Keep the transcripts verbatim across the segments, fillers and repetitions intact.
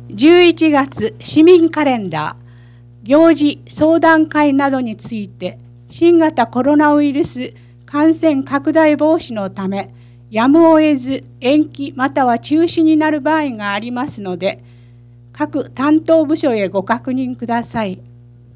じゅういちがつ市民カレンダー、行事相談会などについて新型コロナウイルス感染拡大防止のためやむを得ず延期または中止になる場合がありますので、各担当部署へご確認ください。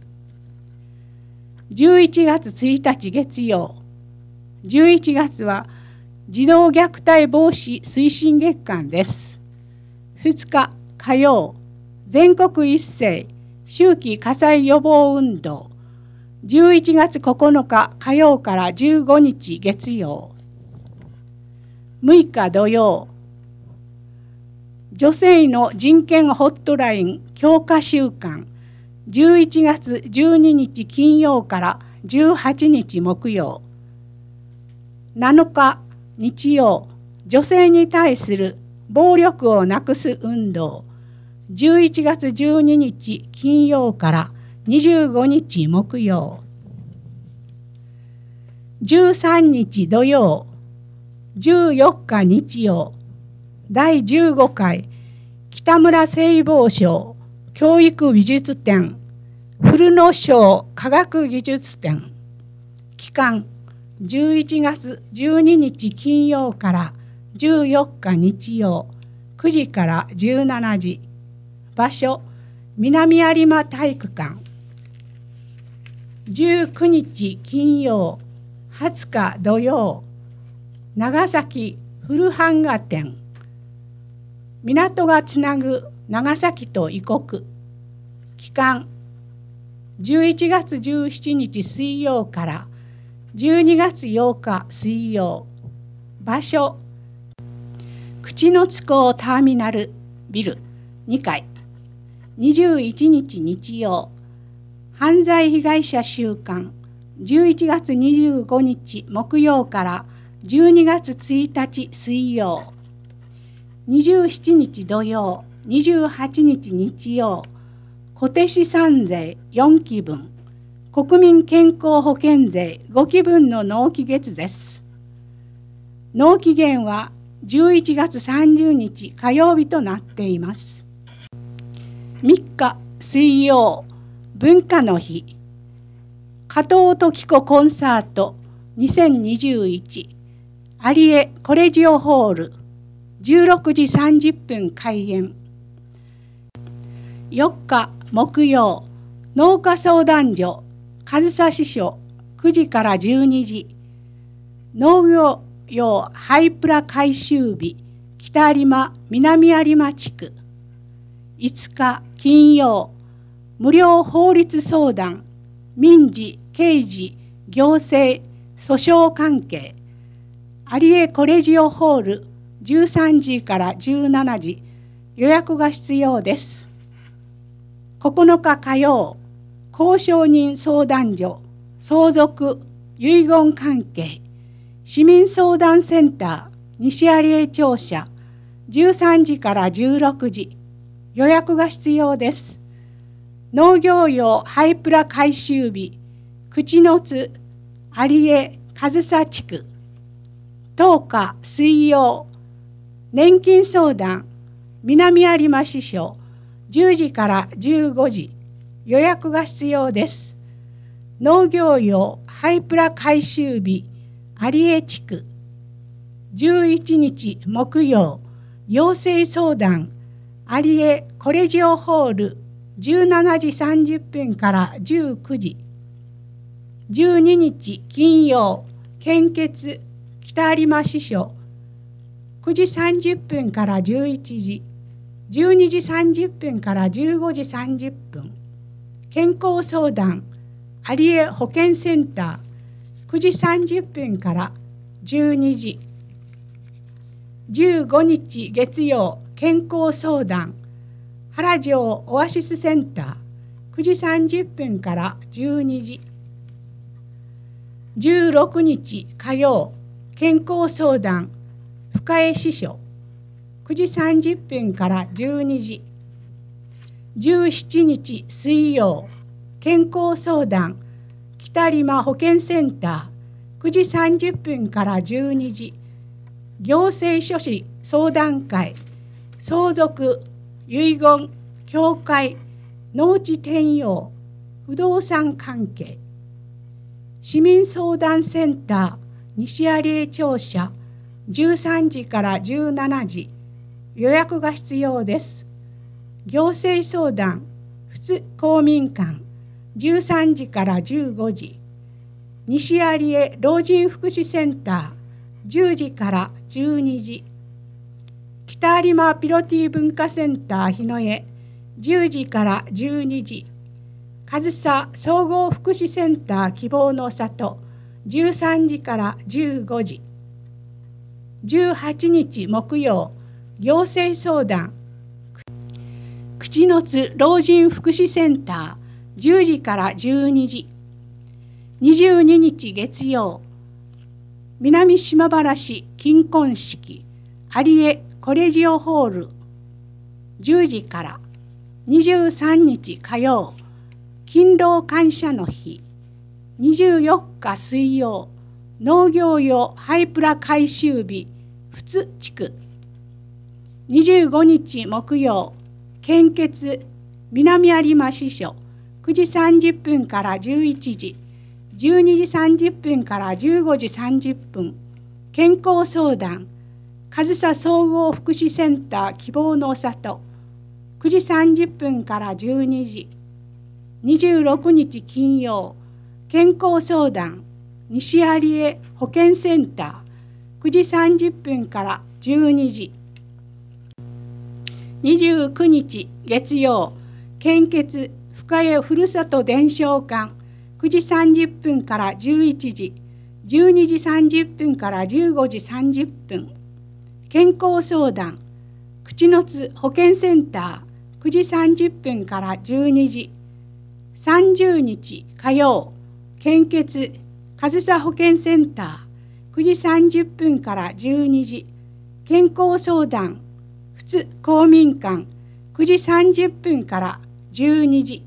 じゅういちがつついたち月曜、じゅういちがつは児童虐待防止推進月間です。ふつか火曜、全国一斉秋季火災予防運動、じゅういちがつここのか火曜からじゅうごにち月曜、むいか土曜、女性の人権ホットライン強化週間、じゅういちがつじゅうににち金曜からじゅうはちにち木曜、なのか日曜、女性に対する暴力をなくす運動、じゅういちがつじゅうににち金曜からにじゅうごにち木曜、じゅうさんにち土曜、じゅうよっか日曜、だいじゅうごかい北村聖望賞教育美術展、古野賞科学技術展、期間じゅういちがつじゅうににち金曜からじゅうよっか日曜、くじからじゅうしちじ、場所南有馬体育館、じゅうくにち金曜、はつか土曜、長崎古版画展、港がつなぐ長崎と異国、期間じゅういちがつじゅうしちにち水曜からじゅうにがつようか水曜、場所口の津港ターミナルビルにかい、にじゅういちにち日曜、犯罪被害者週間、じゅういちがつにじゅうごにち木曜からじゅうにがつついたち水曜、にじゅうしちにち土曜、にじゅうはちにち日曜、固定資産税よんきぶん、国民健康保険税ごきぶんの納期月です。納期限はじゅういちがつさんじゅうにち火曜日となっています。みっか水曜、文化の日、加藤登紀子コンサートにせんにじゅういち、有江コレジオホール、じゅうろくじさんじゅっぷん開演。よっか木曜、農家相談所上総支所くじからじゅうにじ、農業用ハイプラ改修日北有馬南有馬地区。いつか金曜、無料法律相談民事刑事行政訴訟関係、有江コレジオホールじゅうさんじからじゅうしちじ、予約が必要です。ここのか火曜、公証人相談所相続遺言関係市民相談センター西有江庁舎じゅうさんじからじゅうろくじ、予約が必要です。農業用ハイプラ改修日口の津有江上総地区。とおか水曜、年金相談南有馬支所じゅうじからじゅうごじ、予約が必要です。農業用ハイプラ改修日有江地区。じゅういちにち木曜、行政相談有江コレジオホールじゅうしちじさんじゅっぷんからじゅうくじ。じゅうににち金曜、献血北有馬支所くじさんじゅっぷんからじゅういちじ、じゅうにじさんじゅっぷんからじゅうごじさんじゅっぷん。健康相談有江保健センターくじさんじゅっぷんからじゅうにじ。じゅうごにち月曜、健康相談原城オアシスセンターくじさんじゅっぷんからじゅうにじ。じゅうろくにち火曜、健康相談深江支所くじさんじゅっぷんからじゅうにじ。じゅうしちにち水曜、健康相談北有馬保健センターくじさんじゅっぷんからじゅうにじ。行政書士相談会相続遺言教会、農地転用、不動産関係、市民相談センター西有江庁舎じゅうさんじからじゅうしちじ、予約が必要です。行政相談、普通公民館じゅうさんじからじゅうごじ、西有江老人福祉センターじゅうじからじゅうにじ、北有馬ピロティ文化センター日の江じゅうじからじゅうにじ、上総総合福祉センター希望の里じゅうさんじからじゅうごじ、じゅうはちにち木曜、行政相談、口の津老人福祉センターじゅうじからじゅうにじ、にじゅうににち月曜、南島原市金婚式有江コレジオホールじゅうじから、にじゅうさんにち火曜、勤労感謝の日、にじゅうよっか水曜、農業用ハイプラ改修日富津地区、にじゅうごにち木曜、献血南有馬支所くじさんじゅっぷんからじゅういちじ、じゅうにじさんじゅっぷんからじゅうごじさんじゅっぷん、健康相談上総総合福祉センター希望の里くじさんじゅっぷんからじゅうにじ、にじゅうろくにち金曜、健康相談西有江保健センターくじさんじゅっぷんからじゅうにじ、にじゅうくにち月曜、献血深谷ふるさと伝承館くじさんじゅっぷんからじゅういちじ、じゅうにじさんじゅっぷんからじゅうごじさんじゅっぷん、健康相談口の津保健センターくじさんじゅっぷんからじゅうにじ、さんじゅうにち火曜、献血上総保健センターくじさんじゅっぷんからじゅうにじ、健康相談普通公民館くじさんじゅっぷんからじゅうにじ、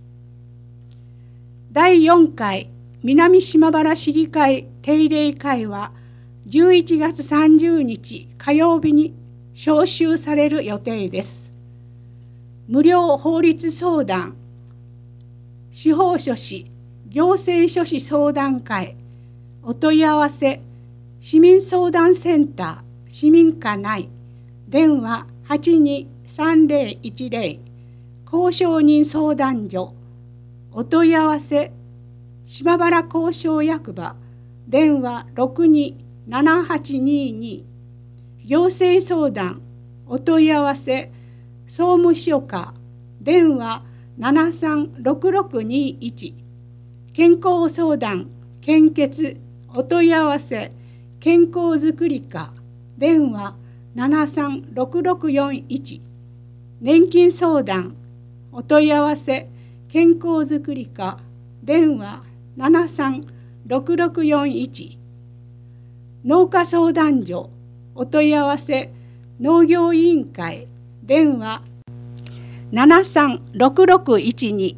だいよんかい南島原市議会定例会はじゅういちがつさんじゅうにち火曜日に召集される予定です。無料法律相談、司法書士行政書士相談会、お問い合わせ市民相談センター市民課内、電話はちにさんぜろいちぜろ、交渉人相談所、お問い合わせ島原交渉役場、電話ろくにななはちにに、行政相談お問い合わせ総務省課、電話ななさんろくろくにいち、健康相談献血お問い合わせ健康づくり課、電話ななさんろくろくよんいち、年金相談お問い合わせ健康づくり課、電話ななさんろくろくよんいち、農家相談所お問い合わせ農業委員会、電話ななさんろくろくいちに、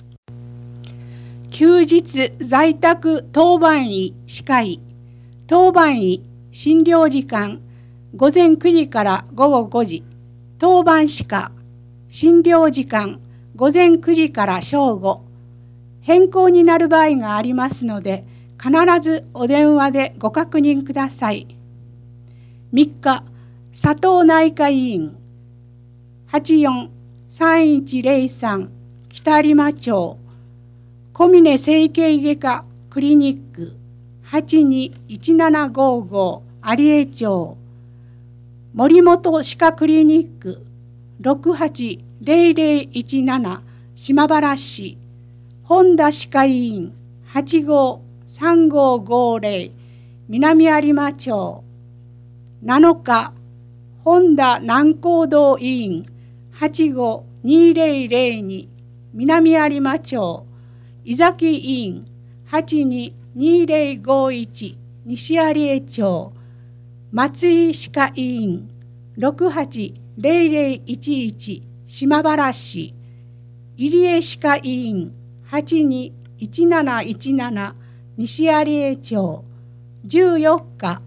休日在宅当番医歯科医、当番医診療時間ごぜんくじからごごごじ、当番歯科診療時間ごぜんくじから正午、変更になる場合がありますので必ずお電話でご確認ください。みっか、佐藤内科医院 はちよんさんいちぜろさん 北有馬町、小峰整形外科クリニック はちにいちななごご 有江町、森本歯科クリニックろくはちぜろぜろいちなな島原市、本田歯科医院 はちごさんごごぜろ 南有馬町、なのか本田南光堂医院 はちごにぜろぜろに 南有馬町、井崎医院 はちににぜろごいち 西有江町、松井歯科医院ろくはちぜろぜろいちいち島原市、入江歯科医院 はちにいちなないちなな 西有江町、じゅうよっか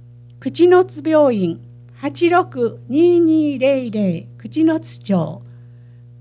口の津病院 はちろくににぜろぜろ 口の津町、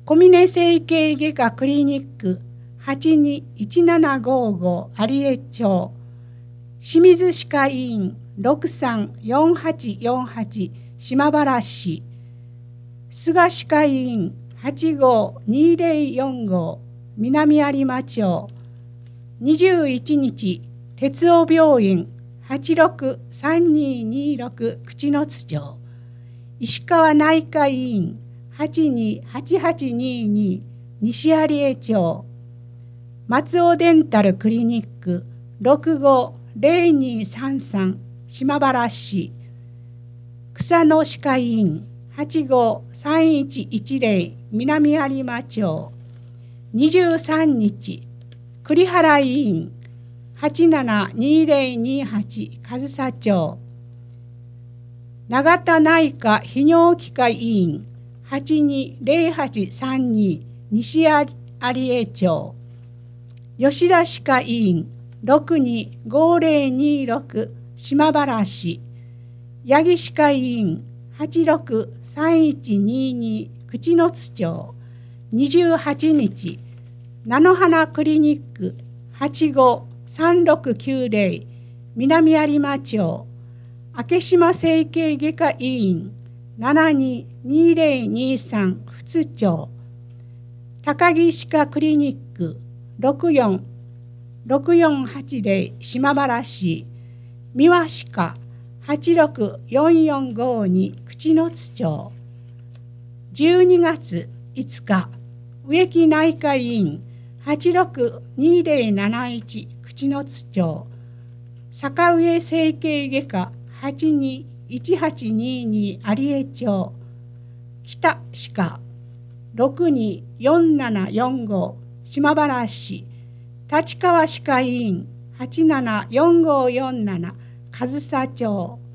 小峰整形外科クリニックはちにいちななごご有江町、清水歯科医院ろくさんよんはちよんはち島原市、菅歯科医院はちごにぜろよんご南有馬町、にじゅういちにち鉄尾病院はちろくさんににろく口之津町、石川内科医院はちにはちはちにに西有江町、松尾デンタルクリニックろくごぜろにさんさん島原市、草野歯科医院はちごさんいちいちぜろ南有馬町、にじゅうさんにち栗原医院はちななにぜろにはち上総町、永田内科泌尿器科医院はちにぜろはちさんに西有江町、吉田歯科医院ろくにごぜろにろく島原市、八木歯科医院はちろくさんいちにに口之津町、にじゅうはちにち菜の花クリニックはちごさんろくきゅうぜろ南有馬町、明島整形外科医院ななににぜろにさん富津町、高木歯科クリニックろくよんろくよんはちぜろ島原市、三輪歯科はちろくよんよんごに口之津町、じゅうにがついつか植木内科医院はちろくにぜろなないち口之津町、坂上整形外科はちにいちはちにに有江町、北歯科ろくによんななよんご島原市、立川歯科医院はちななよんごよんなな上総町、